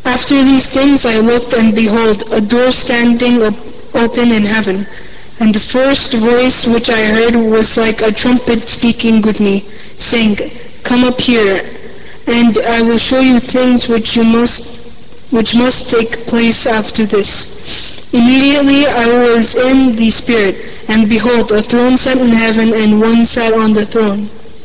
After these things I looked, and behold, a door standing open in heaven. And the first voice which I heard was like a trumpet speaking with me, saying, Come up here, and I will show you things which must take place after this. Immediately I was in the Spirit, and behold, a throne set in heaven, and one sat on the throne.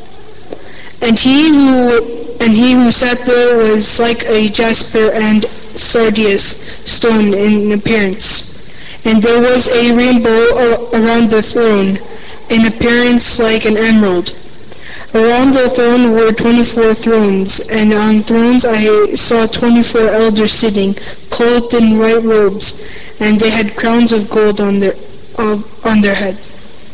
And he who sat there was like a jasper and sardius stone in appearance. And there was a rainbow around the throne, in appearance like an emerald. Around the throne were 24 thrones, and on thrones I saw 24 elders sitting, clothed in white robes, and they had crowns of gold on their heads.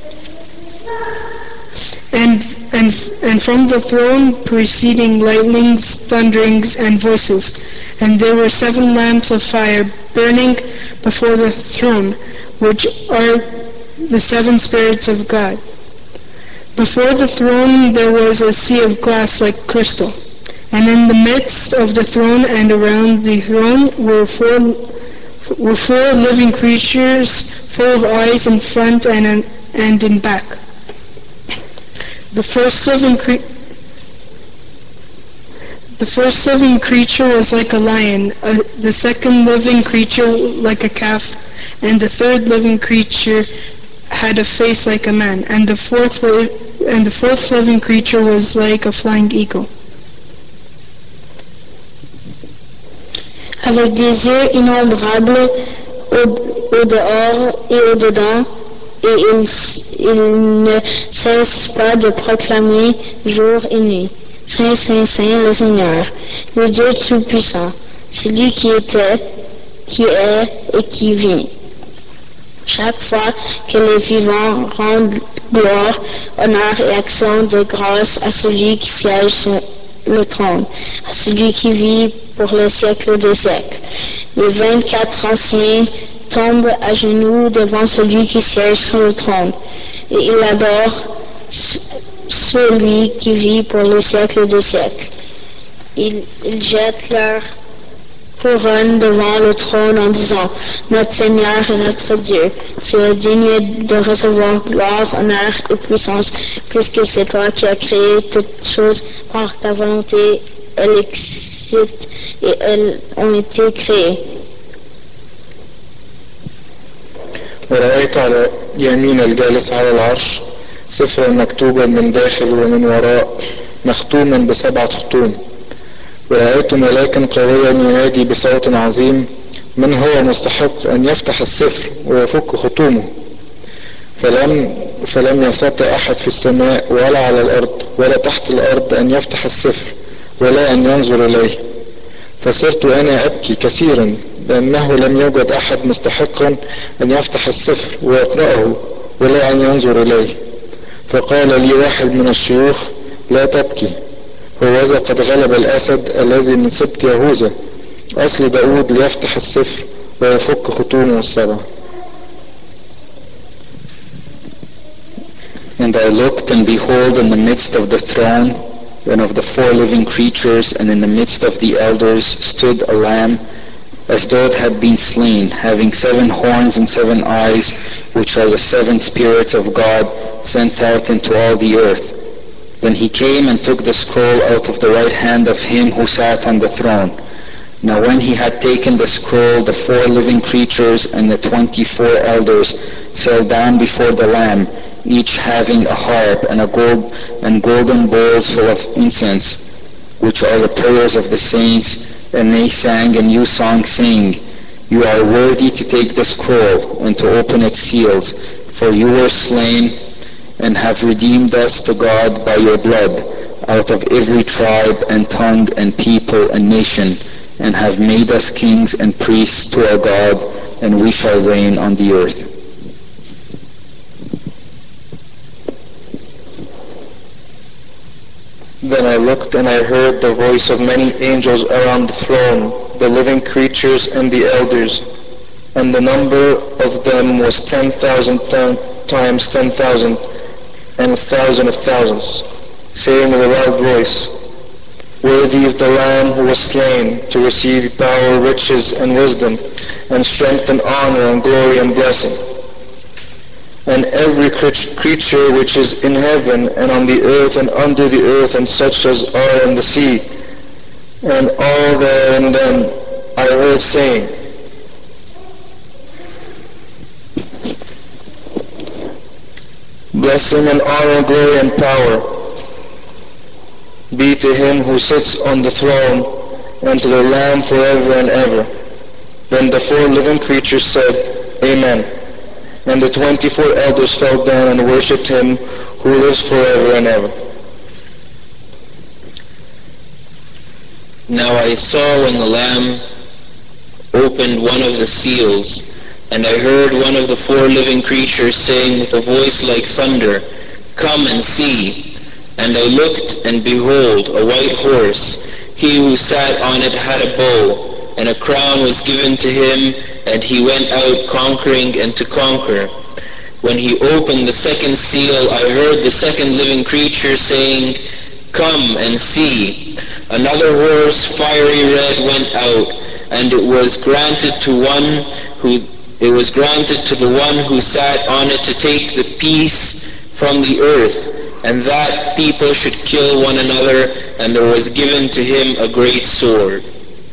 And from the throne proceeding lightnings, thunderings, and voices. And there were 7 lamps of fire burning before the throne, which are the 7 spirits of God. Before the throne there was a sea of glass like crystal. And in the midst of the throne and around the throne were four living creatures, full of eyes in front and in back. The first living creature was like a lion, the second living creature like a calf, and the third living creature had a face like a man, and the fourth living creature was like a flying eagle. Avec des yeux innombrables au dehors et au dedans, et il ne cesse pas de proclamer jour et nuit. Saint, Saint, Saint, le Seigneur, le Dieu Tout-Puissant, celui qui était, qui est et qui vient. Chaque fois que les vivants rendent gloire, honneur et action de grâce à celui qui siège sur le trône, à celui qui vit pour les siècles des siècles. Les 24 anciens tombent à genoux devant celui qui siège sur le trône, et ils adorent celui qui vit pour les siècles des siècles. Ils jettent leur couronne devant le trône en disant, Notre Seigneur et notre Dieu, tu es digne de recevoir gloire, honneur et puissance, puisque c'est toi qui as créé toutes choses par ta volonté. Elles existent et elles ont été créées. ورأيت على يمين الجالس على العرش سفرا مكتوبا من داخل ومن وراء مختوما ب7 ختوم. ورأيت ملاكا قويا ينادي بصوت عظيم من هو مستحق أن يفتح السفر ويفك ختومه. فلم يستطع أحد في السماء ولا على الأرض ولا تحت الأرض أن يفتح السفر ولا أن ينظر إليه. فصرت أنا أبكي كثيرا لأنه لم يوجد أحد مستحقا أن يفتح السفر ويقرأه ولا أن ينظر إليه. فقال لي واحد من الشيوخ لا تبكي، هوذا قد غلب الأسد الذي من سبط يهوذا أصل داود ليفتح السفر ويفك ختومه ال7. And I looked, and behold, in the midst of the throne and of the 4 living creatures, and in the midst of the elders, stood a lamb, as though it had been slain, having 7 horns and 7 eyes, which are the 7 spirits of God sent out into all the earth. Then he came and took the scroll out of the right hand of him who sat on the throne. Now when he had taken the scroll, the 4 living creatures and the 24 elders fell down before the Lamb, each having a harp and golden bowls full of incense, which are the prayers of the saints, and they sang a new song, saying, You are worthy to take the scroll and to open its seals, for you were slain and have redeemed us to God by your blood out of every tribe and tongue and people and nation, and have made us kings and priests to our God, and we shall reign on the earth. Then I looked, and I heard the voice of many angels around the throne, the living creatures and the elders, and the number of them was 10,000 times 10,000, and 1,000 of thousands, saying with a loud voice, Worthy is the Lamb who was slain to receive power, riches, and wisdom, and strength and honor and glory and blessing. And every creature which is in heaven and on the earth and under the earth and such as are in the sea, and all that are in them, I heard saying, Blessing and honor, glory and power be to him who sits on the throne and to the Lamb forever and ever. Then the 4 living creatures said, Amen. And the 24 elders fell down and worshipped him who lives forever and ever. Now I saw when the Lamb opened one of the seals, and I heard one of the 4 living creatures saying with a voice like thunder, Come and see. And I looked, and behold, a white horse. He who sat on it had a bow, and a crown was given to him, and he went out conquering and to conquer. When he opened the second seal, I heard the second living creature saying, Come and see. Another horse, fiery red, went out, and it was granted to the one who sat on it to take the peace from the earth, and that people should kill one another, and there was given to him a great sword.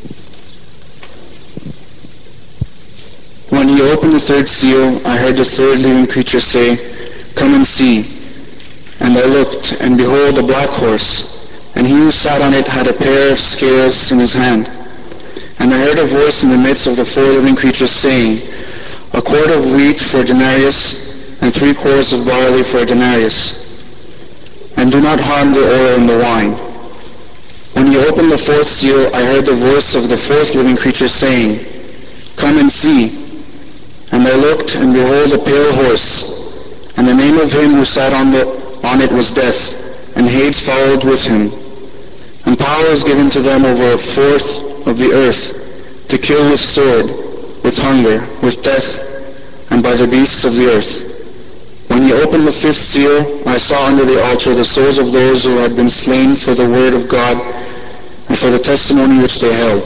When he opened the third seal, I heard the third living creature say, Come and see. And I looked, and behold, a black horse, and he who sat on it had a pair of scales in his hand. And I heard a voice in the midst of the 4 living creatures saying, A quart of wheat for a denarius, and 3 quarts of barley for a denarius. And do not harm the oil and the wine. When he opened the 4th seal, I heard the voice of the 4th living creature saying, Come and see. And I looked, and behold, a pale horse, and the name of him who sat on it was Death, and Hades followed with him. And power is given to them over 1/4 of the earth, to kill with sword, with hunger, with death, and by the beasts of the earth. When he opened the 5th seal, I saw under the altar the souls of those who had been slain for the word of God and for the testimony which they held.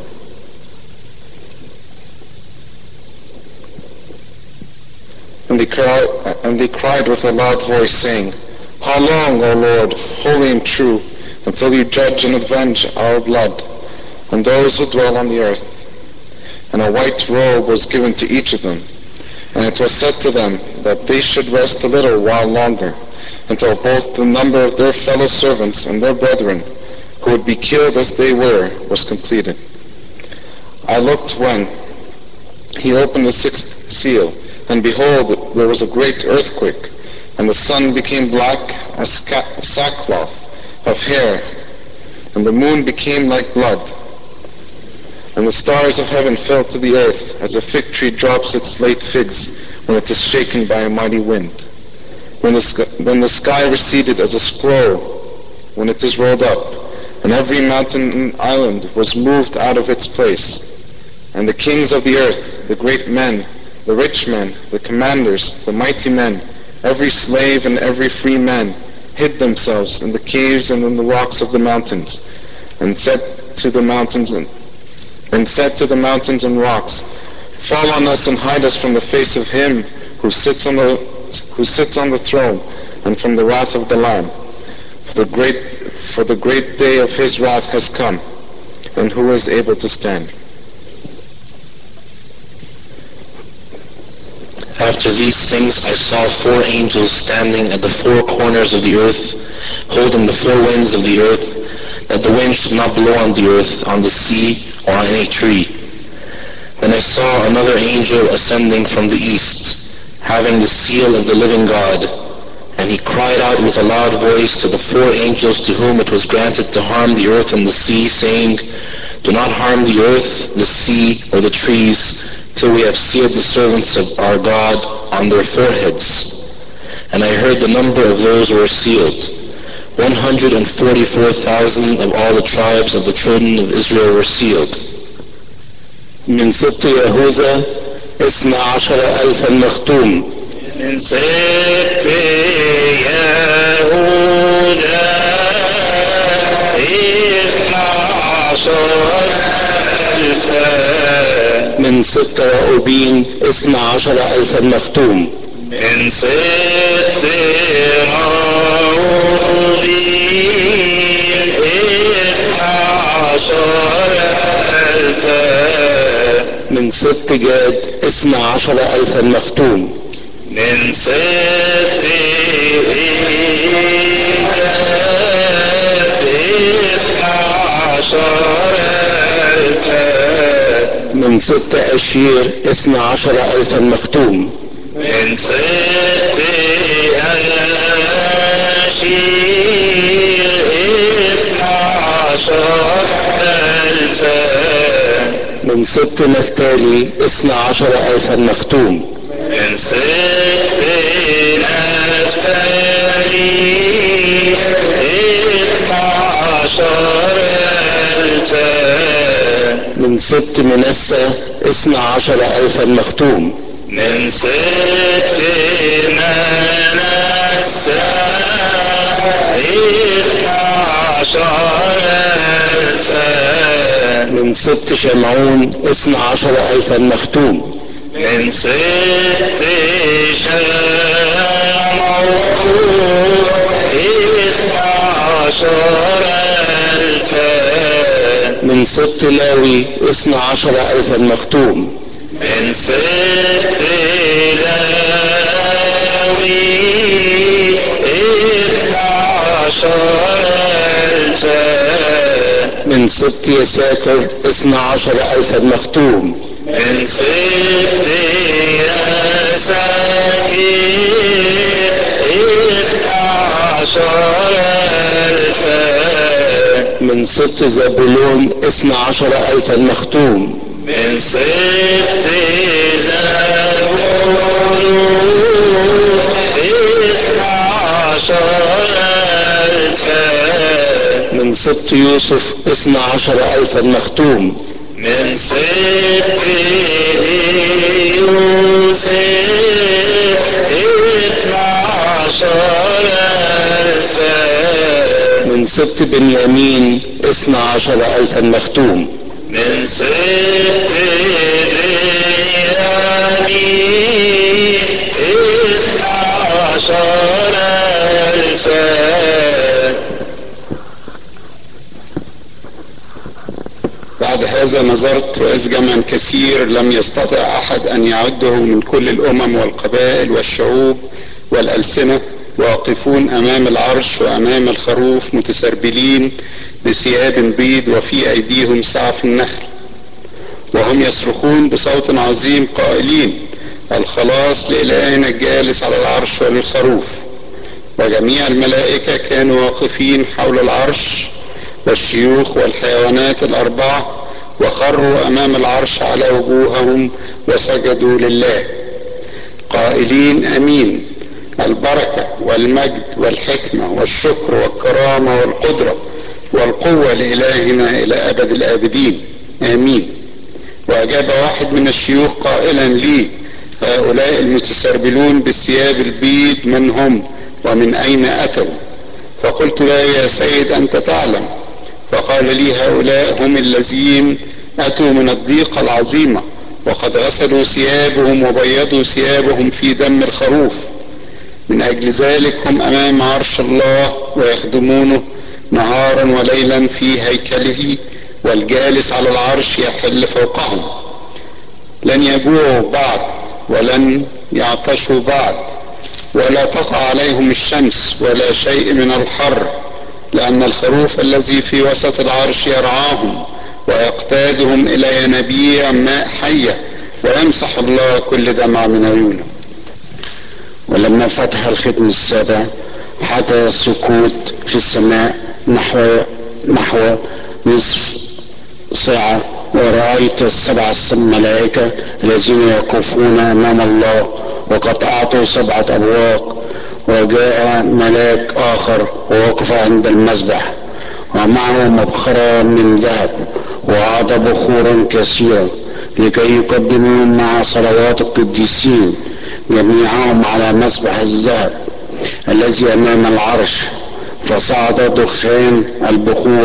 And they cried with a loud voice, saying, How long, O Lord, holy and true, until you judge and avenge our blood and those who dwell on the earth? And a white robe was given to each of them. And it was said to them that they should rest a little while longer, until both the number of their fellow servants and their brethren, who would be killed as they were, was completed. I looked when he opened the 6th seal, and behold, there was a great earthquake, and the sun became black as sackcloth of hair, and the moon became like blood. And the stars of heaven fell to the earth, as a fig tree drops its late figs when it is shaken by a mighty wind. When the sky receded as a scroll when it is rolled up, and every mountain and island was moved out of its place. And the kings of the earth, the great men, the rich men, the commanders, the mighty men, every slave and every free man, hid themselves in the caves and in the rocks of the mountains, and said to the mountains and rocks, Fall on us and hide us from the face of him who sits on the throne, and from the wrath of the Lamb. For the great day of his wrath has come, and who is able to stand? After these things I saw 4 angels standing at the 4 corners of the earth, holding the 4 winds of the earth, that the wind should not blow on the earth, on the sea, or on any tree. Then I saw another angel ascending from the east, having the seal of the living God. And he cried out with a loud voice to the 4 angels to whom it was granted to harm the earth and the sea, saying, Do not harm the earth, the sea, or the trees, till we have sealed the servants of our God on their foreheads. And I heard the number of those who were sealed. 144,000 of all the tribes of the children of Israel were sealed. من سبط يهوذا 12,000 مختوم. من سبط يهوذا ألفا. من 6 رؤوبين 12,000 مختوم. من 6 رؤوبين 12,000. من 6 جاد 12,000 مختوم. من 6 جاد 12,000. من 6 أشير 12,000 مختوم. من 6 أشير 12,000. من 6 نفتالي 12,000 مختوم. من 6 نفتالي 12,000. من 6 منسى 12,000 مختوم. من 6 منسى 12,000. من 6 شمعون 12,000 مختوم. من 6 شمعون 12,000. من 6 لاوي 12,000 مختوم. من 6 لاوي 12,000. من 6 يساكر 12,000 مختوم. من 6 يساكر 12,000. من 6 زبولون 12,000 مختوم. من 6 زبولون 12,000. من 6 يوسف 12,000 مختوم. من 6 يوسف 12,000. من 6 بنيامين 12,000 مختوم. من 6 بنيامين 12,000. بعد هذا نظرت وإذ جمع كثير لم يستطع أحد أن يعده من كل الأمم والقبائل والشعوب والألسنة واقفون أمام العرش وأمام الخروف متسربلين بثياب بيض وفي أيديهم سعف النخل، وهم يصرخون بصوت عظيم قائلين: الخلاص لإلهنا الجالس على العرش وللخروف. وجميع الملائكة كانوا واقفين حول العرش والشيوخ والحيوانات الأربعة، وخروا أمام العرش على وجوههم وسجدوا لله قائلين: أمين. البركة والمجد والحكمة والشكر والكرامة والقدرة والقوة لإلهنا إلى أبد الآبدين، آمين. وأجاب واحد من الشيوخ قائلا لي: هؤلاء المتسربلون بالثياب البيض من هم ومن أين أتوا؟ فقلت له: يا سيد أنت تعلم. فقال لي: هؤلاء هم الذين أتوا من الضيقة العظيمة، وقد غسلوا ثيابهم وبيضوا ثيابهم في دم الخروف. من أجل ذلك هم أمام عرش الله ويخدمونه نهارا وليلا في هيكله، والجالس على العرش يحل فوقهم. لن يجوعوا بعد ولن يعطشوا بعد، ولا تقع عليهم الشمس ولا شيء من الحر، لأن الخروف الذي في وسط العرش يرعاهم ويقتادهم إلى ينابيع ماء حية، ويمسح الله كل دمع من عيونه. ولما فتح الختم السابع حدث سكوت في السماء نحو نصف ساعة، ورأيت السبع ملائكة الذين يقفون أمام الله وقد أعطوا 7 أبواق. وجاء ملاك آخر ووقف عند المذبح، ومعه مبخرة من ذهب وعاد بخورا كثيرا لكي يقدمهم مع صلوات القديسين جميعهم على مسبح الذهب الذي أمام العرش. فصعد دخان البخور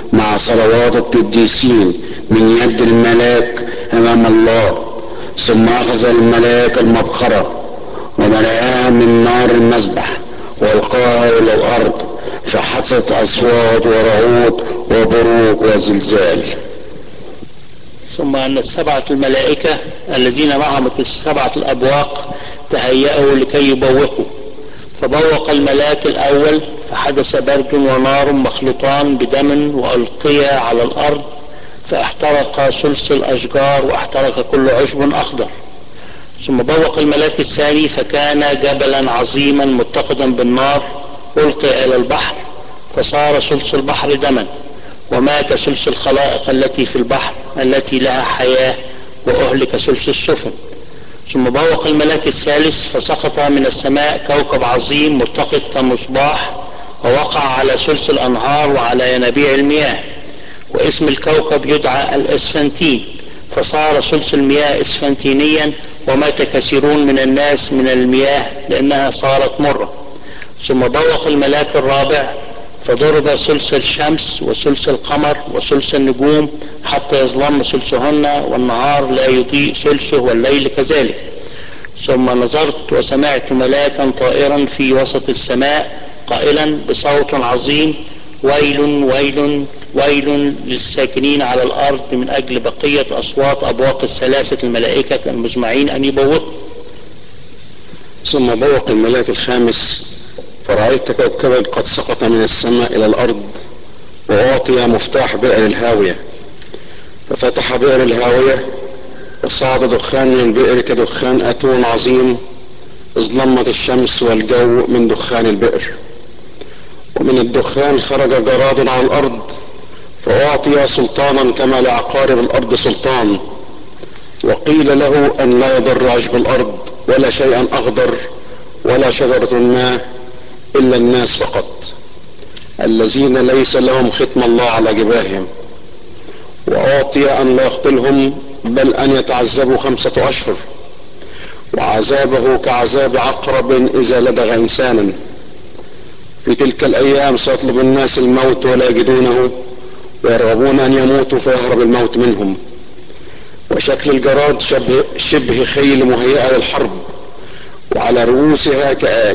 مع صلوات القديسين من يد الملاك أمام الله. ثم أخذ الملاك المبخرة وملأها من نار المذبح والقاها إلى الأرض، فحدثت أصوات ورعود وبروق وزلزال. ثم أن السبعة الملائكة الذين معهم السبعة الأبواق تهيأوا لكي يبوقوا، فبوق الملاك الأول فحدث برد ونار مخلوطان بدم وألقيا على الأرض، فاحترق ثلث الأشجار واحترق كل عشب أخضر. ثم بوق الملاك الثاني فكان جبلا عظيما متقدا بالنار ألقي إلى البحر، فصار ثلث البحر دما، ومات ثلث الخلائق التي في البحر التي لها حياة، وأهلك ثلث السفن. ثم بوق الملاك الثالث فسقط من السماء كوكب عظيم متقد كمصباح، ووقع على ثلث الأنهار وعلى ينابيع المياه، واسم الكوكب يدعى الإسفنتين، فصار ثلث المياه إسفنتينيا، ومات كثيرون من الناس من المياه لأنها صارت مرة. ثم بوق الملاك الرابع فضرب ثلث الشمس وثلث القمر وثلث النجوم حتى يظلم ثلثهن، والنهار لا يضيء ثلثه والليل كذلك. ثم نظرت وسمعت ملاكا طائرا في وسط السماء قائلا بصوت عظيم: ويل ويل ويل للساكنين على الأرض من أجل بقية أصوات أبواق الثلاثة الملائكة المزمعين أن يبوقوا. ثم بوق الملاك الخامس فرأيت كوكبا قد سقط من السماء إلى الأرض، وأعطي مفتاح بئر الهاوية، ففتح بئر الهاوية وصعد دخان من البئر كدخان أتون عظيم، إذ ظلمت الشمس والجو من دخان البئر. ومن الدخان خرج جراد على الأرض، فأعطي سلطانا كما لعقارب الأرض سلطان. وقيل له أن لا يضر عشب الأرض ولا شيئا أخضر ولا شجرة ما إلا الناس فقط، الذين ليس لهم ختم الله على جباههم. وأعطي أن لا يقتلهم بل أن يتعذبوا 5 أشهر، وعذابه كعذاب عقرب إذا لدغ إنسانا. في تلك الأيام سيطلب الناس الموت ولا يجدونه، ويرغبون أن يموتوا فيهرب الموت منهم. وشكل الجراد شبه خيل مهيئة للحرب، وعلى رؤوسها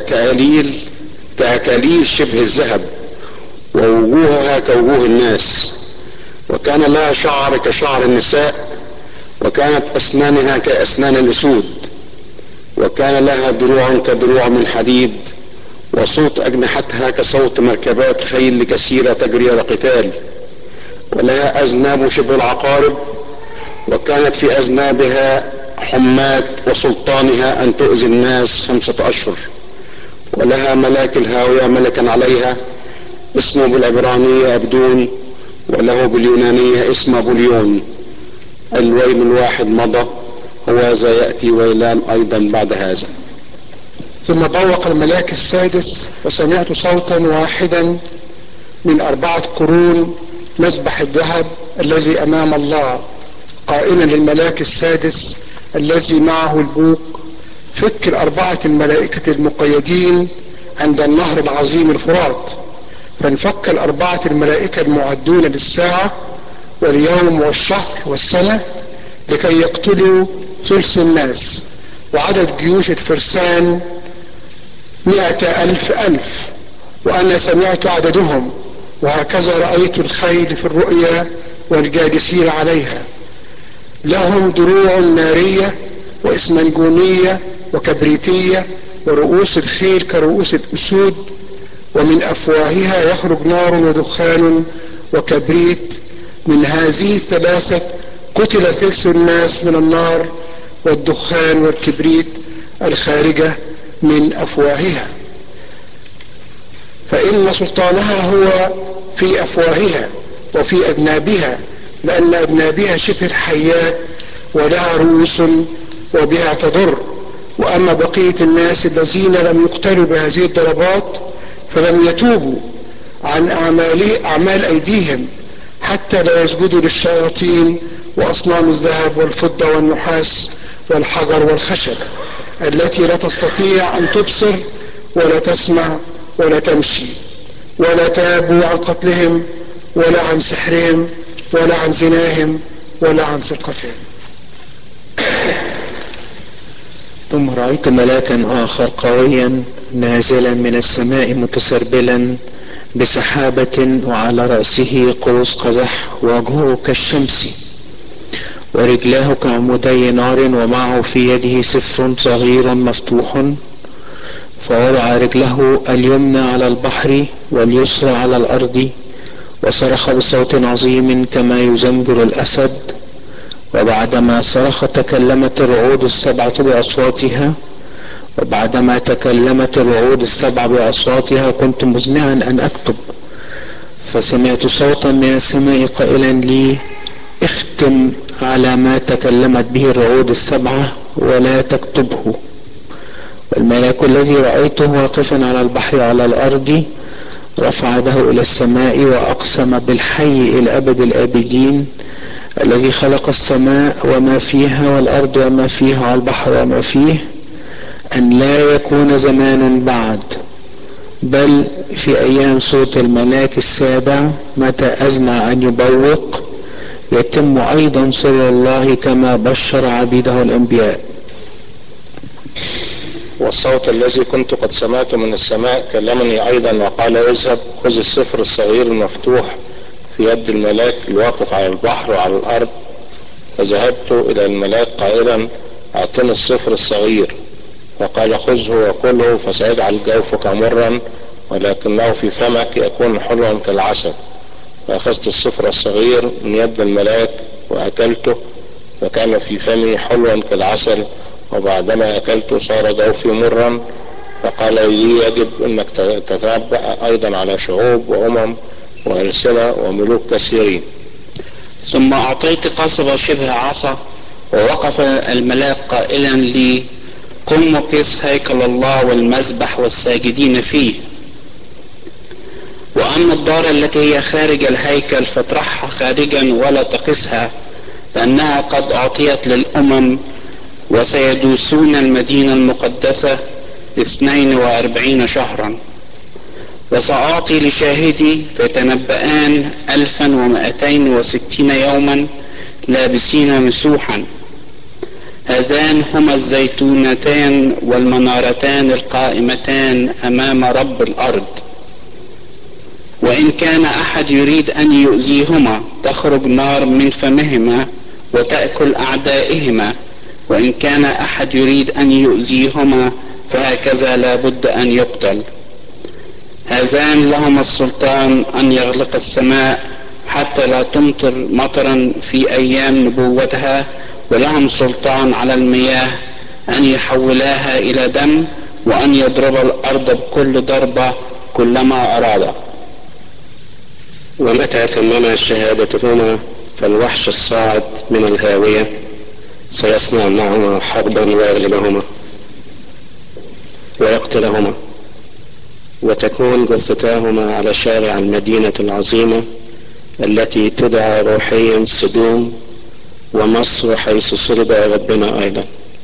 كأكاليل شبه الذهب، ووجوهها كوجوه الناس، وكان لها شعر كشعر النساء، وكانت أسنانها كأسنان الأسود، وكان لها دروع كدروع من حديد، وصوت أجنحتها كصوت مركبات خيل كثيرة تجري على قتال، ولها أذناب شبه العقارب، وكانت في أذنابها حمات، وسلطانها أن تؤذي الناس 5 أشهر. ولها ملاك الهاوية ملكا عليها، اسمه بالعبرانية أبدون، وله باليونانية اسم أبوليون. الويل الواحد مضى، وهذا يأتي ويلان أيضا بعد هذا. ثم بوق الملاك السادس فسمعت صوتا واحدا من 4 قرون مذبح الذهب الذي أمام الله، قائلا للملاك السادس الذي معه البوق: فك 4 الملائكة المقيدين عند النهر العظيم الفرات. فانفك 4 الملائكة المعدون للساعة واليوم والشهر والسنة لكي يقتلوا ثلث الناس، وعدد جيوش الفرسان 100,000 وأنا سمعت عددهم، وهكذا رأيت الخيل في الرؤيا والجالسين عليها، لهم دروع نارية وإسمنجونية وكبريتية، ورؤوس الخيل كرؤوس الأسود، ومن أفواهها يخرج نار ودخان وكبريت. من هذه ال3 قتل ثلث الناس من النار والدخان والكبريت الخارجة من أفواهها، فإن سلطانها هو في أفواهها وفي أذنابها، لأن أذنابها شبه الحيات ولها رؤوس وبها تضر. وأما بقية الناس الذين لم يقتلوا بهذه الضربات فلم يتوبوا عن أعمال أيديهم حتى لا يسجدوا للشياطين وأصنام الذهب والفضة والنحاس والحجر والخشب التي لا تستطيع أن تبصر ولا تسمع ولا تمشي، ولا تابوا عن قتلهم ولا عن سحرهم ولا عن زناهم ولا عن سرقتهم. ثم رأيت ملاكا آخر قويا نازلا من السماء متسربلا بسحابة وعلى رأسه قوس قزح ووجهه كالشمس ورجلاه كعمودي نار ومعه في يده سفر صغير مفتوح فوضع رجله اليمنى على البحر واليسرى على الأرض وصرخ بصوت عظيم كما يزمجر الأسد وبعدما صرخ تكلمت الرعود السبعة بأصواتها وبعدما تكلمت الرعود السبع بأصواتها كنت مزمعا أن أكتب فسمعت صوتا من السماء قائلا لي اختم على ما تكلمت به الرعود السبعة ولا تكتبه. والملاك الذي رأيته واقفا على البحر على الأرض رفع يده إلى السماء وأقسم بالحي إلى أبد الآبدين الذي خلق السماء وما فيها والأرض وما فيها والبحر وما فيه أن لا يكون زمان بعد بل في أيام صوت الملاك السابع متى أزمع أن يبوق يتم أيضا سر الله كما بشر عبيده الأنبياء. والصوت الذي كنت قد سمعته من السماء كلمني أيضا وقال اذهب خذ السفر الصغير المفتوح في يد الملاك الواقف على البحر وعلى الأرض. فذهبت إلى الملاك قائلا أعطني السفر الصغير وقال خذه وكله فسيجعل جوفك مرا ولكنه في فمك يكون حلوا كالعسل. فأخذت السفر الصغير من يد الملاك وأكلته فكان في فمي حلوا كالعسل وبعدما أكلته صار جوفي مرا. فقال لي يجب أنك تتنبأ أيضا على شعوب وأمم وألسنة وملوك كثيرين. ثم أعطيت قصبة شبه عصا ووقف الملاك قائلا لي قم وقس هيكل الله والمذبح والساجدين فيه. وأما الدار التي هي خارج الهيكل فاطرحها خارجا ولا تقسها لأنها قد أعطيت للأمم وسيدوسون المدينة المقدسة 42 شهرا. وسأعطي لشاهدي فيتنبأان 1260 يوما لابسين مسوحا. هذان هما الزيتونتان والمنارتان القائمتان أمام رب الأرض. وإن كان أحد يريد أن يؤذيهما تخرج نار من فمهما وتأكل أعدائهما. وإن كان أحد يريد أن يؤذيهما فهكذا لا بد أن يقتل. هذان لهم السلطان أن يغلق السماء حتى لا تمطر مطرا في أيام نبوتها ولهم سلطان على المياه أن يحولاها إلى دم وأن يضرب الأرض بكل ضربة كلما أراد. ومتى تمم شهادتهما فالوحش الصاعد من الهاوية سيصنع معهما حربا ويغلبهما ويقتلهما وتكون جثتاهما على شارع المدينة العظيمة التي تدعى روحيا سدوم ومصر حيث صلب ربنا أيضا.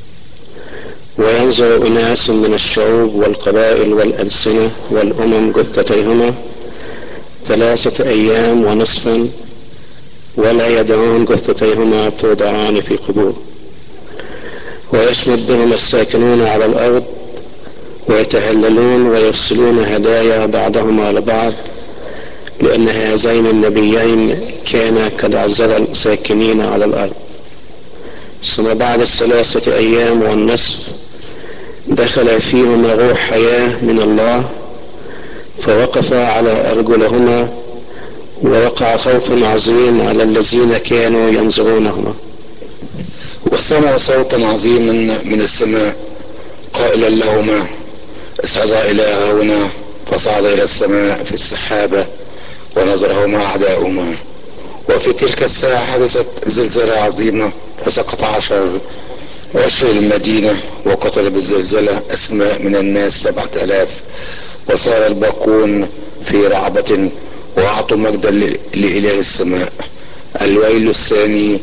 وينظر أناس من الشعوب والقبائل والألسنة والأمم جثتيهما 3 أيام ونصفا ولا يدعون جثتيهما تودعان في قبور. ويشمت بهم الساكنون على الأرض ويتهللون ويرسلون هدايا بعضهم على بعض لأن هذين النبيين كانا قد عذبا الساكنين على الأرض. ثم بعد 3 أيام والنصف دخل فيهما روح حياة من الله فوقف على أرجلهما ووقع خوف عظيم على الذين كانوا ينظرونهما. وسمع صوتا عظيما من السماء قائلا لهما اصعدا إلى هنا. فصعد إلى السماء في السحابة ونظرهما أعداؤهما. وفي تلك الساعة حدثت زلزلة عظيمة فسقط 10 المدينة وقتل بالزلزلة أسماء من الناس 7000 وصار الباقون في رعبة وأعطوا مجدا لإله السماء. الويل الثاني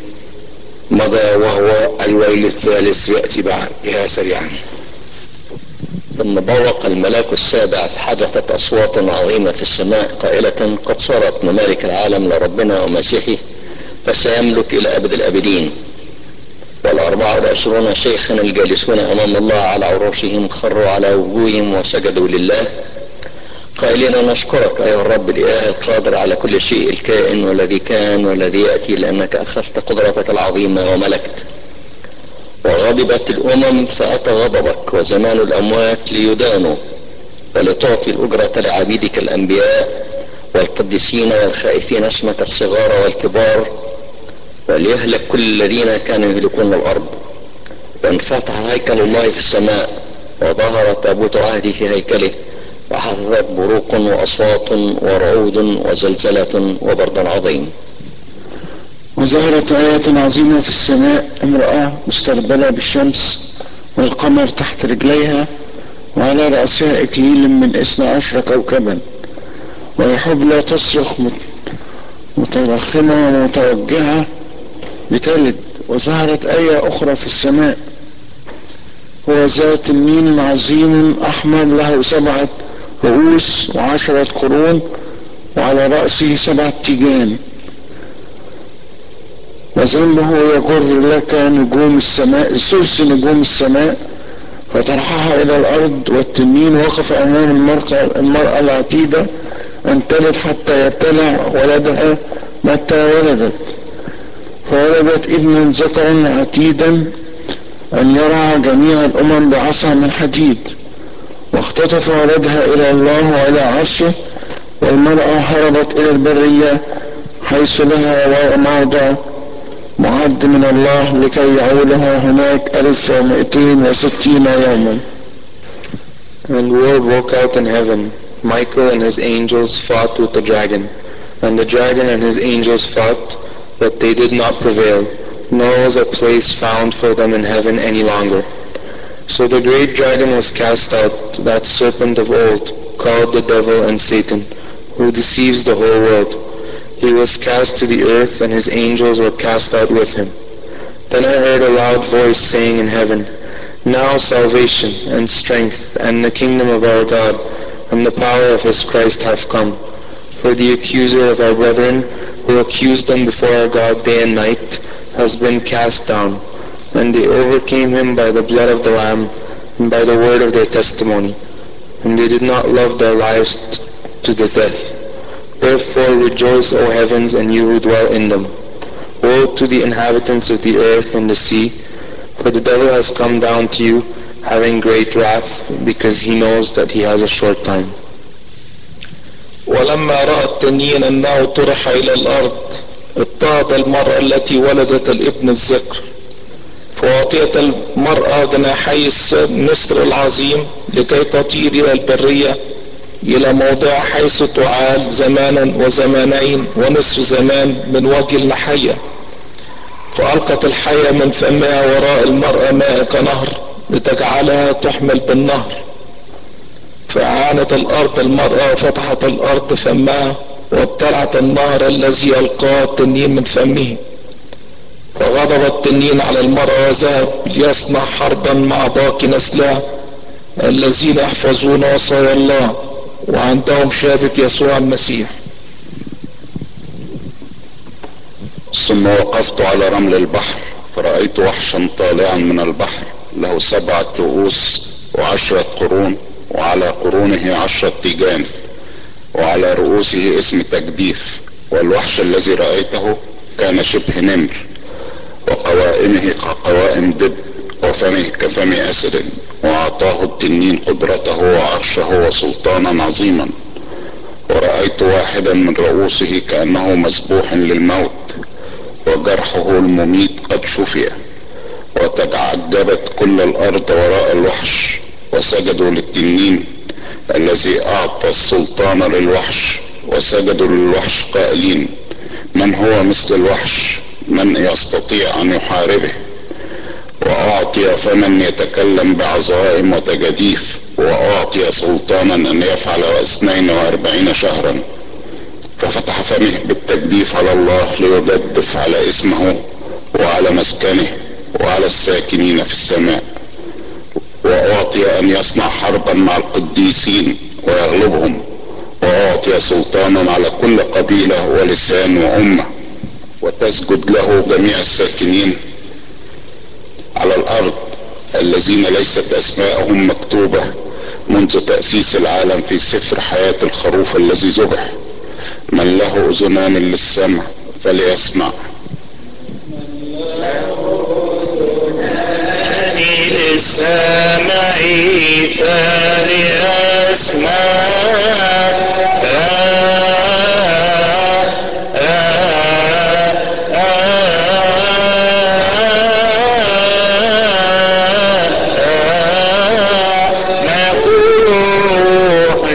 مضى وهو الويل الثالث يأتي بعد سريعا. ثم بوق الملاك السابع فحدثت أصوات عظيمة في السماء قائلة قد صارت ممالك العالم لربنا ومسيحه فسيملك إلى أبد الآبدين. وال24 شيخا الجالسون أمام الله على عروشهم خروا على وجوههم وسجدوا لله قائلين نشكرك أيها الرب الإله القادر على كل شيء الكائن والذي كان والذي يأتي لأنك أخذت قدرتك العظيمة وملكت. وغضبت الأمم فأتى غضبك وزمان الأموات ليدانوا ولتعطي الأجرة لعبيدك الأنبياء والقديسين والخائفين اسمك الصغار والكبار وليهلك كل الذين كانوا يهلكون الأرض. وانفتح هيكل الله في السماء وظهر تابوت عهده في هيكله وحدثت بروق وأصوات ورعود وزلزلة وبرد عظيم. وظهرت آيات عظيمة في السماء امرأة مستقبلة بالشمس والقمر تحت رجليها وعلى رأسها إكليل من 12 كوكبا وهي حبلى تصرخ متضخمة ومتوجهة بتلد. وظهرت آية أخرى في السماء هو ذات تنين عظيم أحمر له 7 رؤوس و10 قرون وعلى رأسه 7 تيجان وذنبه يجر لك نجوم السماء ثلث نجوم السماء فطرحها إلى الأرض. والتنين وقف أمام المرأة العتيدة أن تلد حتى يبتلع ولدها متى ولدت فولدت ابنا ذكرا عتيدا أن يرعى جميع الأمم بعصا من حديد. واختطف ولدها إلى الله وإلى عرشه والمرأة هربت إلى البرية حيث لها موضع معد من الله لكي يعولها هناك 1260 يوما. And war broke out in heaven. Michael and his angels fought with the dragon. And the dragon and his angels fought, but they did not prevail, nor was a place found for them in heaven any longer. So the great dragon was cast out, that serpent of old, called the devil and Satan, who deceives the whole world. He was cast to the earth, and his angels were cast out with him. Then I heard a loud voice saying in heaven, Now salvation and strength and the kingdom of our God and the power of his Christ have come. For the accuser of our brethren, who accused them before our God day and night, has been cast down. And they overcame him by the blood of the Lamb and by the word of their testimony. And they did not love their lives to the death. Therefore rejoice, O heavens, and you who dwell in them. Woe to the inhabitants of the earth and the sea, for the devil has come down to you, having great wrath, because he knows that he has a short time. ولما رأى التنين أنه طرح إلى الأرض اضطهد المرأة التي ولدت الابن الذكر فأعطيت المرأة جناحي النسر العظيم لكي تطير إلى البرية إلى موضع حيث تعال زمانا وزمانين ونصف زمان من وجه الحية. فألقت الحية من فمها وراء المرأة ماء كنهر لتجعلها تحمل بالنهر. فأعانت الأرض المرأة وفتحت الأرض فمها وابتلعت النهر الذي ألقاه التنين من فمه. فغضب التنين على المرأة وذهب ليصنع حربا مع باقي نسلها الذين يحفظون وصايا الله وعندهم شهادة يسوع المسيح. ثم وقفت على رمل البحر فرأيت وحشا طالعا من البحر له 7 رؤوس و10 قرون وعلى قرونه 10 تيجان وعلى رؤوسه اسم تجديف. والوحش الذي رأيته كان شبه نمر وقوائمه كقوائم دب وفمه كفم أسد. وأعطاه التنين قدرته وعرشه وسلطانا عظيما. ورأيت واحدا من رؤوسه كأنه مسبوح للموت وجرحه المميت قد شفي. وتعجبت كل الأرض وراء الوحش وسجدوا للتنين الذي أعطى السلطان للوحش وسجدوا للوحش قائلين من هو مثل الوحش من يستطيع أن يحاربه. وأعطي فمن يتكلم بعظائم وتجاديف وأعطي سلطانا أن يفعل 42 شهرا. ففتح فمه بالتجديف على الله ليجدف على اسمه وعلى مسكنه وعلى الساكنين في السماء. وأعطي وأعطي أن يصنع حربا مع القديسين ويغلبهم، وأعطي سلطانا على كل قبيلة ولسان وأمة، وتسجد له جميع الساكنين على الأرض الذين ليست أسماءهم مكتوبة منذ تأسيس العالم في سفر حياة الخروف الذي ذبح. من له أذنان للسمع فليسمع. للسمع فليسمع. مكروه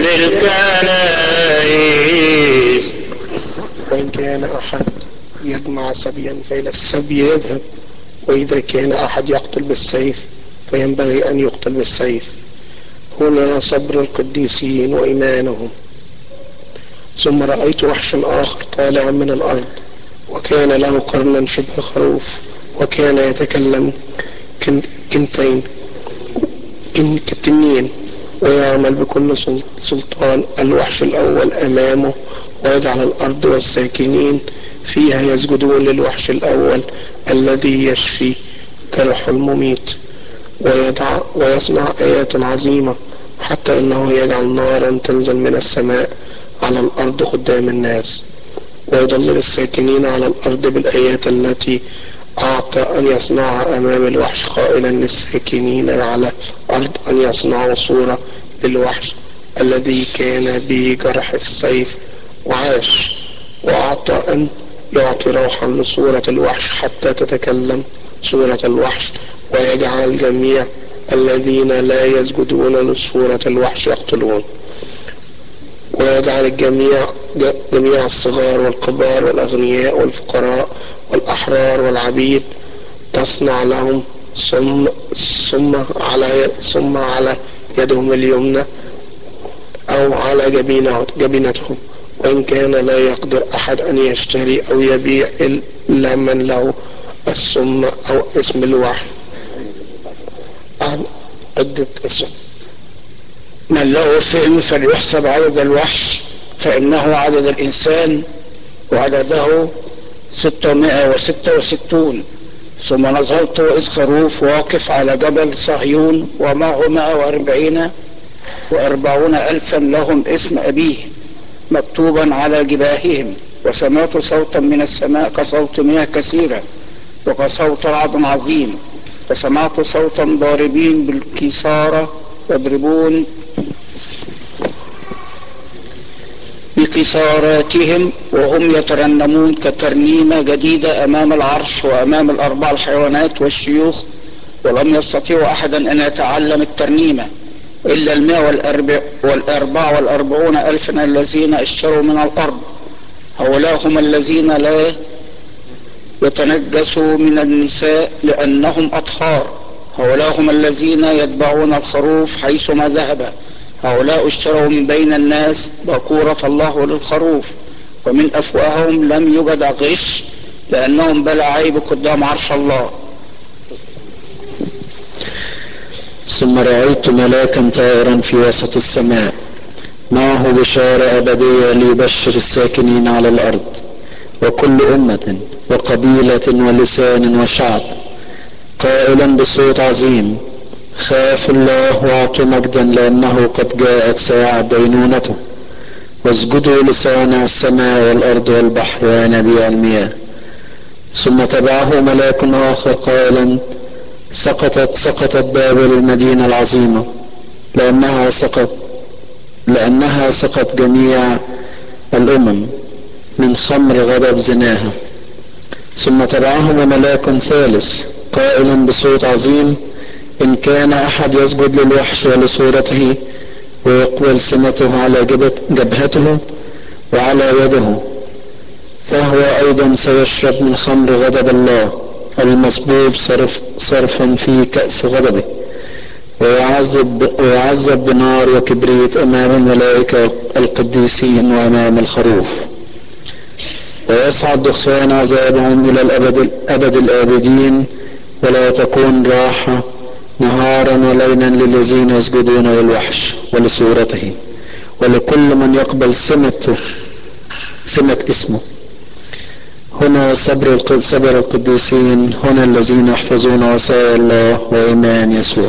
للكنائس. وإن كان أحد يجمع سبيا فإلى السبي يذهب، وإذا كان أحد يقتل بالسيف فينبغي أن يقتل بالسيف. هنا صبر القديسين وإيمانهم. ثم رأيت وحشا آخر طالعا من الأرض، وكان له قرنا شبه خروف، وكان يتكلم كالتنين، ويعمل بكل سلطان. الوحش الأول أمامه، ويجعل الأرض والساكنين فيها يسجدون للوحش الأول الذي يشفي جرح المميت، ويصنع آيات عظيمة، حتى أنه يجعل نارا تنزل من السماء على الأرض قدام الناس، ويضلل الساكنين على الأرض بالآيات التي أعطى أن يصنعها أمام الوحش، قائلا للساكنين على الأرض أن يصنعوا صورة للوحش الذي كان به جرح السيف وعاش، وأعطى أن يعطي روحا لصورة الوحش حتى تتكلم صورة الوحش، ويجعل الجميع الذين لا يسجدون لصورة الوحش يقتلون، ويجعل جميع الصغار والكبار والأغنياء والفقراء والأحرار والعبيد تصنع لهم ثم على يدهم اليمنى أو على جبينتهم. وإن كان لا يقدر أحد أن يشتري أو يبيع إلا من له السم أو اسم الوحش عن عدة اسم. من له فهم فليحسب عدد الوحش، فإنه عدد الإنسان وعدده 666. ثم نظرت وإذ خروف واقف على جبل صهيون، ومعه 140 ألفا لهم اسم أبيه مكتوبا على جباههم. وسمعت صوتا من السماء كصوت مياه كثيرة وكصوت رعد عظيم، وسمعت صوتا ضاربين بالكسارة يضربون بكساراتهم وهم يترنمون كترنيمة جديدة أمام العرش وأمام الأربع الحيوانات والشيوخ، ولم يستطيع أحدا أن يتعلم الترنيمة إلا 144 ألفا الذين اشتروا من الأرض. هؤلاء هم الذين لا يتنجسوا من النساء لأنهم أطهار. هؤلاء هم الذين يتبعون الخروف حيثما ذهب. هؤلاء اشتروا من بين الناس بكورة الله للخروف، ومن أفواههم لم يوجد غش، لأنهم بلا عيب قدام عرش الله. ثم رأيت ملاكا طائرا في وسط السماء، معه بشارة أبدية ليبشر الساكنين على الأرض وكل أمة وقبيلة ولسان وشعب، قائلا بصوت عظيم: خافوا الله واعطوا مجدا، لأنه قد جاءت ساعة دينونته، واسجدوا لصانع السماء والأرض والبحر وينابيع المياه. ثم تبعه ملاك آخر قائلا: سقطت بابل المدينة العظيمة، لأنها سقط جميع الأمم من خمر غضب زناها. ثم تبعهما ملاك ثالث قائلا بصوت عظيم: إن كان أحد يسجد للوحش ولصورته ويقبل سمته على جبهته وعلى يده، فهو أيضا سيشرب من خمر غضب الله المصبوب صرفا في كأس غضبه، ويعذب بنار وكبريت أمام الملائكة القديسين وأمام الخروف، ويصعد دخان عذابهم إلى أبد الآبدين، ولا تكون راحة نهارا وليلا للذين يسجدون للوحش ولصورته ولكل من يقبل سمة اسمه. هنا صبر القديسين، هنا الذين يحفظون وصايا الله وإيمان يسوع.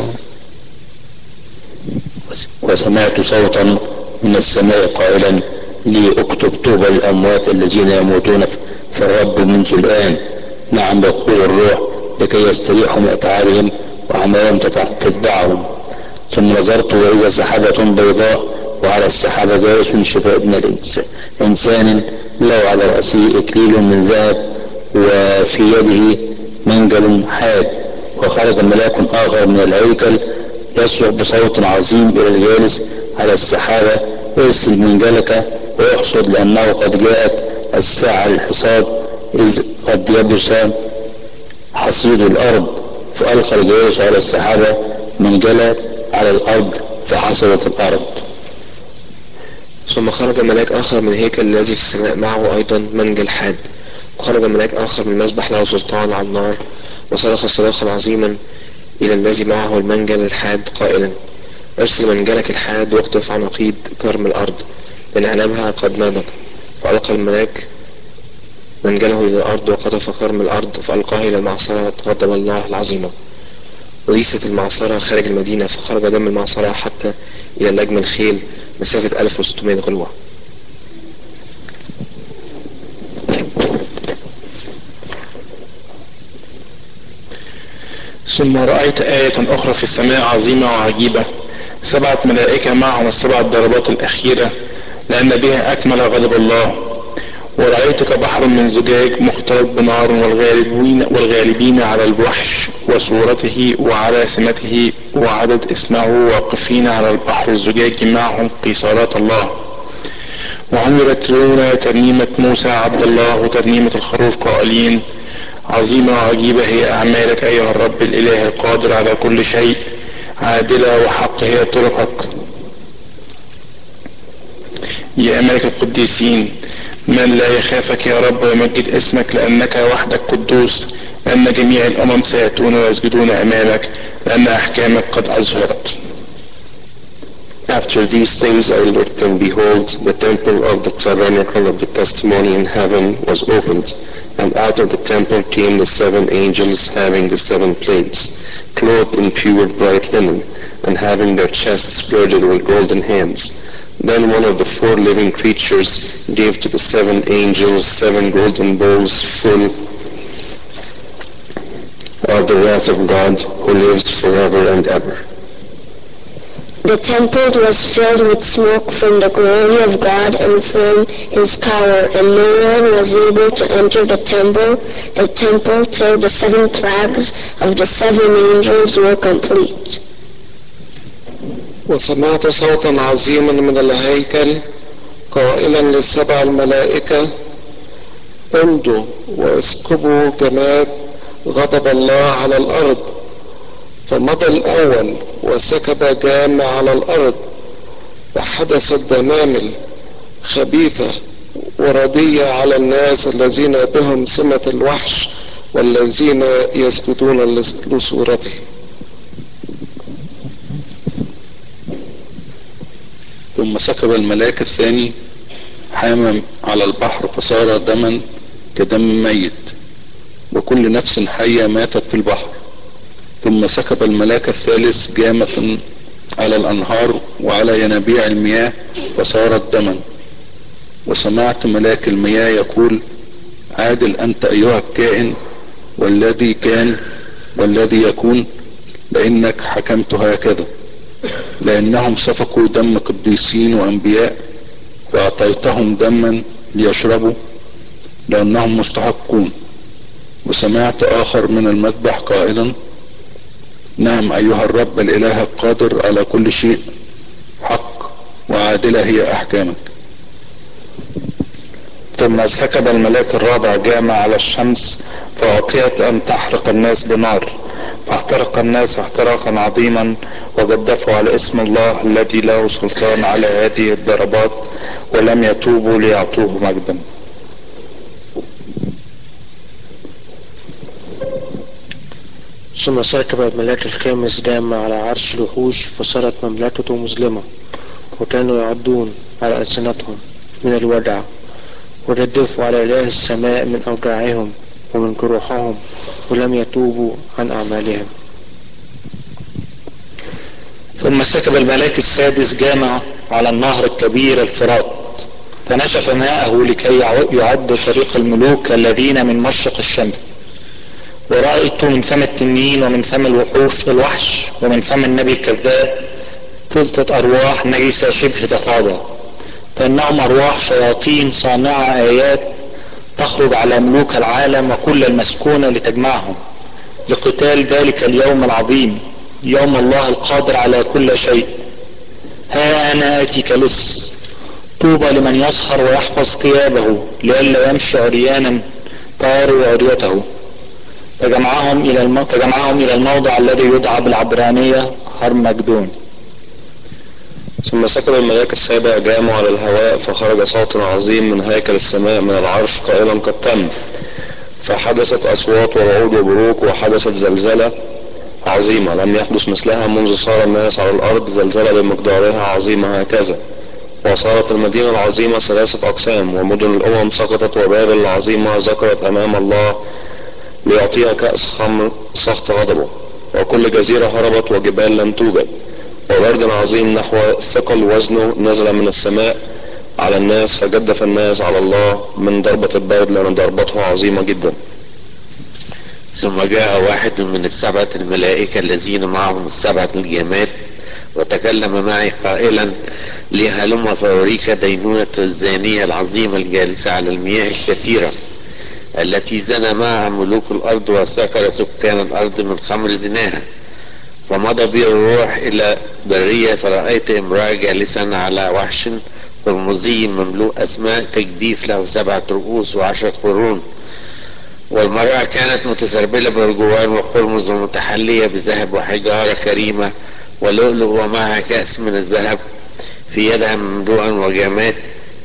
وسمعت صوتا من السماء قائلا لي اكتب طوبى للأموات الذين يموتون في الرب منذ الآن، نعم يقول الروح، لكي يستريحوا من أتعابهم وأعمالهم تتبعهم. ثم نظرت وإذا سحابة بيضاء وعلى السحابة جالس شبه ابن إنسان له على رأسه إكليل من ذهب وفي يده منجل حاد. وخرج ملاك آخر من الهيكل يصرخ بصوت عظيم إلى الجالس على السحابة ارسل منجلك واحصد، لأنه قد جاءت الساعة للحصاد، إذ قد يبس حصيد الأرض. فألقى الجالس على السحابة منجلة على الأرض فحصدت الأرض. ثم خرج ملاك آخر من الهيكل الذي في السماء، معه أيضا منجل حاد. وخرج ملاك آخر من المسبح له سلطان على النار، وصرخ صراخا عظيما إلى الذي معه المنجل الحاد قائلا ارسل منجلك الحاد واقطف عناقيد كرم الأرض، لأن عنبها قد نضج. فألقى الملاك منجله إلى الأرض وقطف كرم الأرض، فألقاه إلى معصرة غضب الله العظيمة. وليست المعصرة خارج المدينة، فخرج دم المعصرة حتى إلى لجم الخيل مسافة 1600 غلوة. ثم رأيت آية أخرى في السماء عظيمة وعجيبة، 7 ملائكة معهم 7 ضربات الأخيرة، لأن بها أكمل غضب الله. ورأيت كبحر من زجاج مختلط بنار، والغالبين على الوحش وصورته وعلى سمته وعدد اسمه واقفين على البحر الزجاج معهم قيصارات الله، وهم يرتلون ترنيمة موسى عبد الله وترنيمة الخروف قائلين عظيمة وعجيبة هي أعمالك أيها الرب الإله القادر على كل شيء، عادلة وحق هي طرقك يا ملك القديسين. من لا يخافك يا رب ويمجد اسمك، لأنك وحدك قدوس، لأن جميع الأمم سيأتون ويسجدون أمامك، لأن أحكامك قد أظهرت. After these things I looked, and behold, the temple of the tabernacle of the testimony in heaven was opened, and out of the temple came the 7 angels having the 7 plagues, clothed in pure bright linen, and having their chests girded with golden hands. Then one of the 4 living creatures gave to the 7 angels 7 golden bowls full of the wrath of God, who lives forever and ever. The temple was filled with smoke from the glory of God and from his power, and no one was able to enter the temple till the 7 plagues of the 7 angels were complete. وسمعت صوتا عظيما من الهيكل قائلا ل7 الملائكة امضوا واسكبوا جماد غضب الله على الأرض. فمضى الأول وسكب جام على الأرض، فحدثت دمامل خبيثة وردية على الناس الذين بهم سمة الوحش والذين يسجدون لصورته. ثم سكب الملاك الثاني حاما على البحر فصار دما كدم ميت، وكل نفس حية ماتت في البحر. ثم سكب الملاك الثالث جامة على الأنهار وعلى ينابيع المياه فصارت دما. وسمعت ملاك المياه يقول عادل أنت أيها الكائن والذي كان والذي يكون، لأنك حكمت هكذا، لأنهم سفكوا دم قديسين وأنبياء وأعطيتهم دما ليشربوا لأنهم مستحقون. وسمعت آخر من المذبح قائلا نعم أيها الرب الإله القادر على كل شيء، حق وعادلة هي أحكامك. ثم سكب الملاك الرابع جامع على الشمس، فأعطيت أن تحرق الناس بنار، فاحترق الناس احتراقا عظيما، وجدفوا على اسم الله الذي له سلطان على هذه الضربات، ولم يتوبوا ليعطوه مجدا. ثم سكب الملاك الخامس دام على عرش الوحوش، فصارت مملكته مظلمة، وكانوا يعضون على ألسنتهم من الوجع، وردفوا على إله السماء من أوجاعهم ومن جروحهم، ولم يتوبوا عن أعمالهم. ثم سكب الملاك السادس جامع على النهر الكبير الفرات، فنشف ماءه لكي يعد طريق الملوك الذين من مشرق الشمس. ورأيت من فم التنين ومن فم الوحش ومن فم النبي الكذاب 3 أرواح نجسة شبه ضفادع، فإنهم أرواح شياطين صانعة آيات تخرج على ملوك العالم وكل المسكونة لتجمعهم لقتال ذلك اليوم العظيم، يوم الله القادر على كل شيء. ها أنا آتي كلص، طوبى لمن يسهر ويحفظ ثيابه لئلا يمشي عريانا طاروا عريته. فجمعهم إلى الموضع الذي يدعى بالعبرانية هرمجدون. ثم سكب الملاك السابع جامه على الهواء، فخرج صوت عظيم من هيكل السماء من العرش قائلا قد تم. فحدثت أصوات ورعود وبروق، وحدثت زلزلة عظيمة لم يحدث مثلها منذ صار الناس على الأرض زلزلة بمقدارها عظيمة هكذا. وصارت المدينة العظيمة 3 أقسام، ومدن الأمم سقطت، وبابل العظيمة ذكرت أمام الله ليعطيها كأس خمر سخط غضبه، وكل جزيرة هربت وجبال لم توجد. وبرد عظيم نحو ثقل وزنه نزل من السماء على الناس، فجدف الناس على الله من ضربة البرد لأن ضربته عظيمة جدا. ثم جاء واحد من 7 الملائكة الذين معهم 7 الجماد، وتكلم معي قائلا لي هلم فأريك دينونة الزانية العظيمة الجالسة على المياه الكثيرة، التي زنى معها ملوك الأرض وسكر سكان الأرض من خمر زناها. فمضى بي الروح إلى برية، فرأيت امرأة جالسا على وحش قرمزي مملوء أسماء تجديف له 7 رؤوس و10 قرون. والمرأة كانت متسربلة برجوان وقرمز ومتحلية بذهب وحجارة كريمة ولؤلؤ، ومعها كأس من الذهب في يدها مملوءا وجمات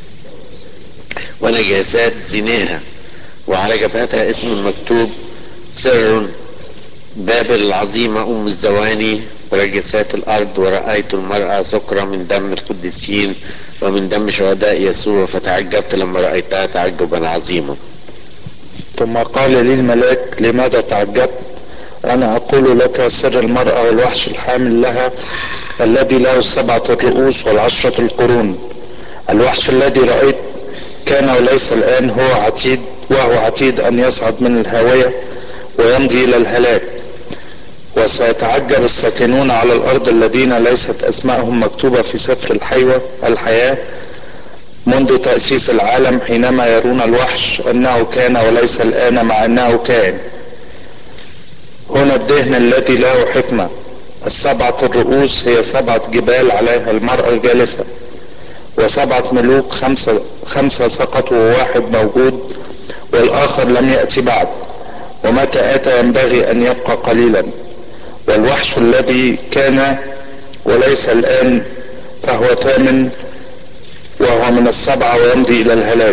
ونجاسات زناها، وعلى جبهتها اسم مكتوب سر بابل العظيمة أم الزواني ورجسات الأرض. ورأيت المرأة سكرة من دم القديسين ومن دم شهداء يسوع، فتعجبت لما رأيتها تعجبا عظيما. ثم قال لي الملاك لماذا تعجبت؟ أنا أقول لك سر المرأة والوحش الحامل لها الذي له 7 الرؤوس و10 القرون. الوحش الذي رأيت كان وليس الآن وهو عتيد أن يصعد من الهاوية ويمضي إلى الهلاك. وسيتعجب الساكنون على الأرض الذين ليست أسماءهم مكتوبة في سفر الحياة منذ تأسيس العالم، حينما يرون الوحش أنه كان وليس الآن مع أنه كان. هنا الدهن الذي له حكمة. 7 الرؤوس هي 7 جبال عليها المرأة الجالسة، و7 ملوك، 5 سقطوا وواحد موجود والآخر لم يأتي بعد، ومتى أتى ينبغي أن يبقى قليلا. والوحش الذي كان وليس الآن فهو 8، وهو من 7 ويمضي إلى الهلاك.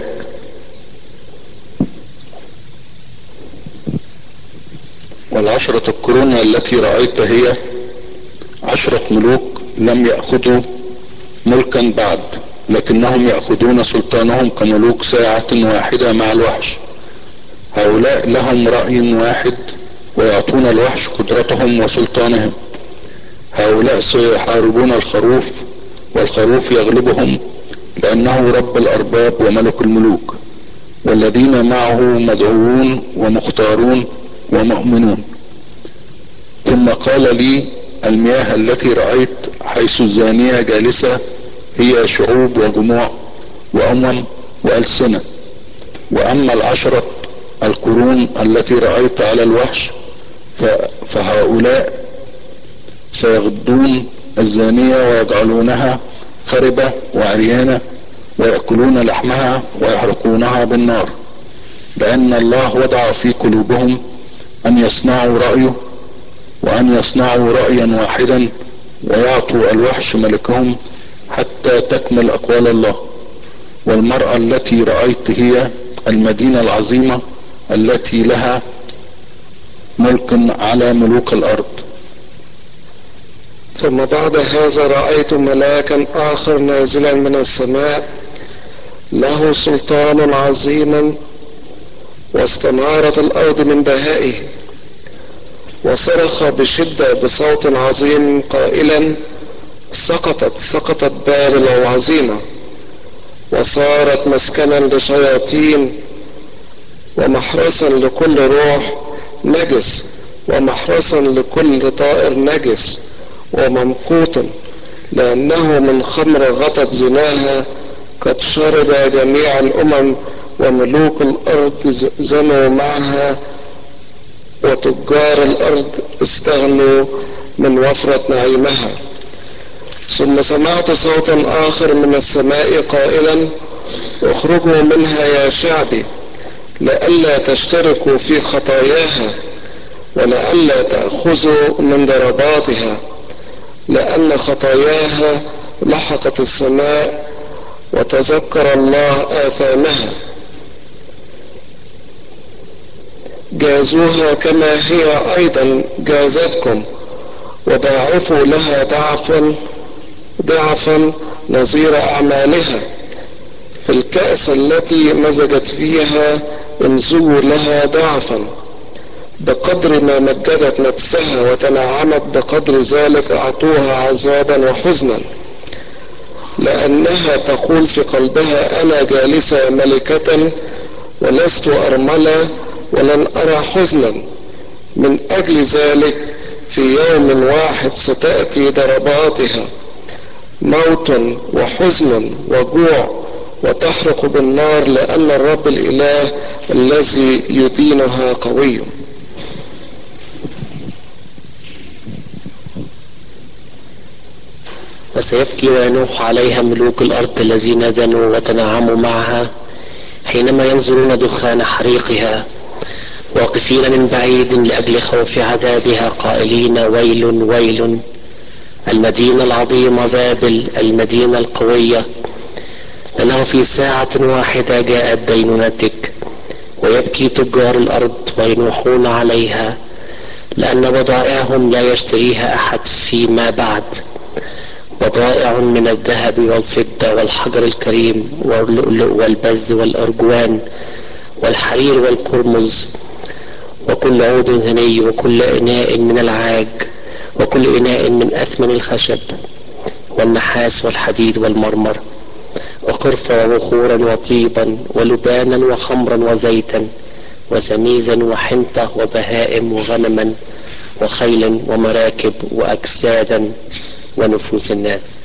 وال10 القرون التي رأيت هي 10 ملوك لم يأخذوا ملكا بعد، لكنهم يأخذون سلطانهم كملوك ساعة واحدة مع الوحش. هؤلاء لهم رأي واحد ويعطون الوحش قدرتهم وسلطانهم. هؤلاء سيحاربون الخروف، والخروف يغلبهم، لأنه رب الأرباب وملك الملوك، والذين معه مدعوون ومختارون ومؤمنون. ثم قال لي المياه التي رأيت حيث الزانية جالسة هي شعوب وجموع وأمم وألسنة. وأما 10 القرون التي رأيت على الوحش فهؤلاء سيغضون الزانية ويجعلونها خربة وعريانة، ويأكلون لحمها ويحرقونها بالنار، لأن الله وضع في قلوبهم أن يصنعوا رأيه، وأن يصنعوا رأيا واحدا، ويعطوا الوحش ملكهم حتى تكمل أقوال الله. والمرأة التي رأيت هي المدينة العظيمة التي لها ملك على ملوك الأرض. ثم بعد هذا رأيت ملاكا آخر نازلا من السماء له سلطان عظيم واستنارت الأرض من بهائه، وصرخ بشدة بصوت عظيم قائلا: سقطت بابل العظيمة، وصارت مسكنا لشياطين ومحرسا لكل روح نجس ومحرسا لكل طائر نجس وممقوت، لأنه من خمر غضب زناها قد شرب جميع الأمم، وملوك الأرض زنوا معها، وتجار الأرض استغنوا من وفرة نعيمها. ثم سمعت صوتا آخر من السماء قائلا: اخرجوا منها يا شعبي، لئلا تشتركوا في خطاياها، ولئلا تأخذوا من ضرباتها، لأن خطاياها لحقت السماء، وتذكر الله آثامها. جازوها كما هي أيضا جازتكم، وضاعفوا لها ضعفا نظير أعمالها. في الكأس التي مزجت فيها امزجوا لها ضعفا، بقدر ما مجدت نفسها وتنعمت بقدر ذلك أعطوها عذابا وحزنا، لأنها تقول في قلبها: أنا جالسة ملكة ولست أرملة ولن أرى حزنا. من أجل ذلك في يوم واحد ستأتي ضرباتها، موت وحزن وجوع، وتحرق بالنار، لأن الرب الإله الذي يدينها قوي. وسيبكي وينوح عليها ملوك الأرض الذين زنوا وتنعموا معها، حينما ينظرون دخان حريقها، واقفين من بعيد لأجل خوف عذابها، قائلين: ويل ويل، المدينة العظيمة بابل، المدينة القوية، لأنه في ساعة واحدة جاءت دينونتك. ويبكي تجار الأرض وينوحون عليها، لأن بضائعهم لا يشتريها أحد فيما بعد، بضائع من الذهب والفضة والحجر الكريم واللؤلؤ والبز والأرجوان والحرير والقرمز، وكل عود غني، وكل إناء من العاج، وكل إناء من أثمن الخشب والنحاس والحديد والمرمر، وقرفة وبخورا وطيبا ولبانا وخمرا وزيتا وسميزا وحنطة وبهائم وغنما وخيلا ومراكب وأجسادا ونفوس الناس.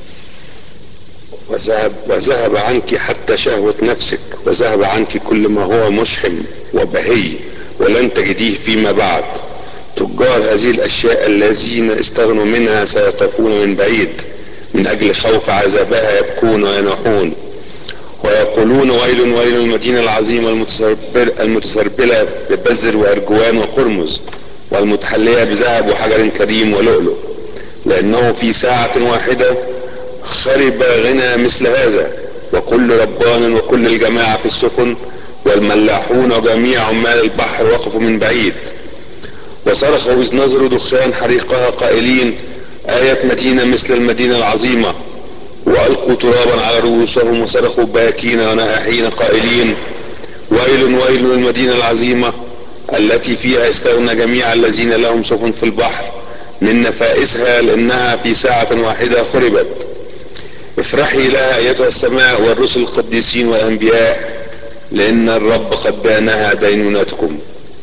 وذهب عنك حتى شهوة نفسك، وذهب عنك كل ما هو مشحم وبهي، ولن تجديه فيما بعد. تجار هذه الأشياء الذين استغنوا منها سيطوفون من بعيد، من أجل خوف عذابها يبكون وينوحون ويقولون: ويل ويل، المدينة العظيمة المتسربلة ببزر وأرجوان وقرمز، والمتحلية بذهب وحجر كريم ولؤلؤ، لأنه في ساعة واحدة خرب غنى مثل هذا. وكل ربان وكل الجماعة في السفن والملاحون وجميع عمال البحر وقفوا من بعيد، وصرخوا إذ نظروا دخان حريقها قائلين: آية مدينة مثل المدينة العظيمة. وألقوا ترابا على رؤوسهم وصرخوا باكين ونائحين قائلين: ويل ويل المدينة العظيمة، التي فيها استغنى جميع الذين لهم سفن في البحر من نفائسها، لأنها في ساعة واحدة خربت. افرحي لها أيتها السماء والرسل القديسين والأنبياء، لأن الرب قد دانها دينونتكم.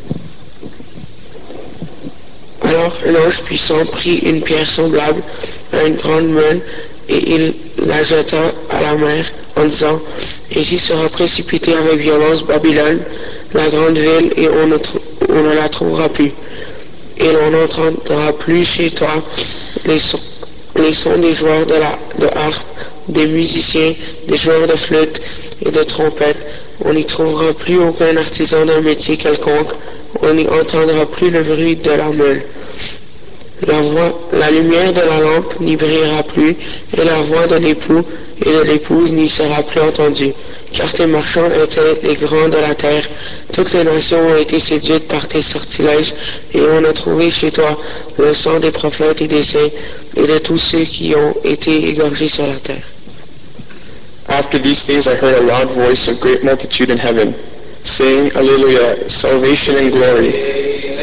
Alors l'ange puissant prit une pierre semblable à une grande meule et il la jeta à la mer en disant: Ainsi sera précipitée avec violence Babylone, la grande ville, et on ne la trouvera plus. Et l'on n'entendra plus chez toi les sons des joueurs de harpe, des musiciens, des joueurs de flûte et de trompette. On n'y trouvera plus aucun artisan d'un métier quelconque. On n'y entendra plus le bruit de la meule. La lumière de la lampe n'y brillera plus, et la voix de l'époux et de l'épouse n'y sera plus entendu, car tes marchands étaient les grands de la terre. Toutes les nations ont été séduites par tes sortilèges, et on a trouvé chez toi le sang des prophètes et des saints, et de tous ceux qui ont été égorgés sur la terre. After these things I heard a loud voice of great multitude in heaven, saying, Alleluia, salvation and glory,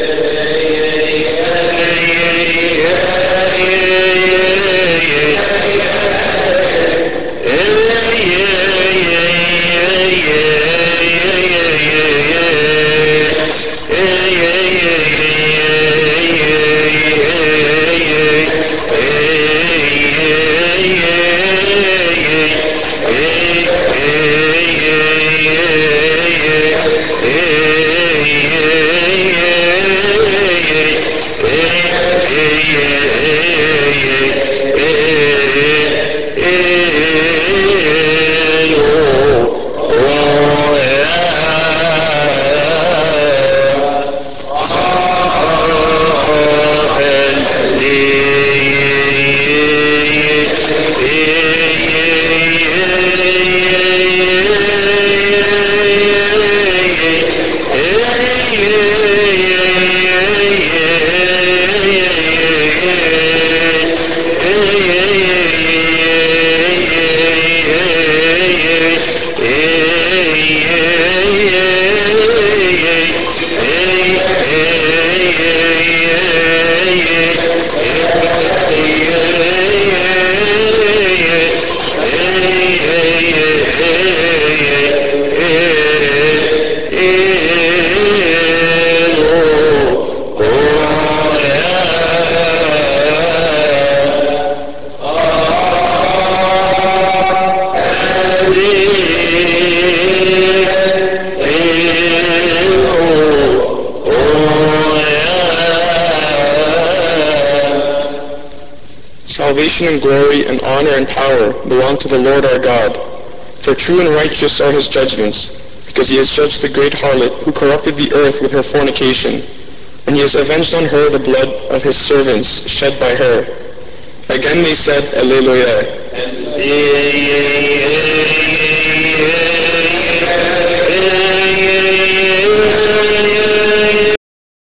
Salvation and glory and honor and power belong to the Lord our God. For true and righteous are his judgments, because he has judged the great harlot who corrupted the earth with her fornication, and he has avenged on her the blood of his servants shed by her. Again they said, Alleluia.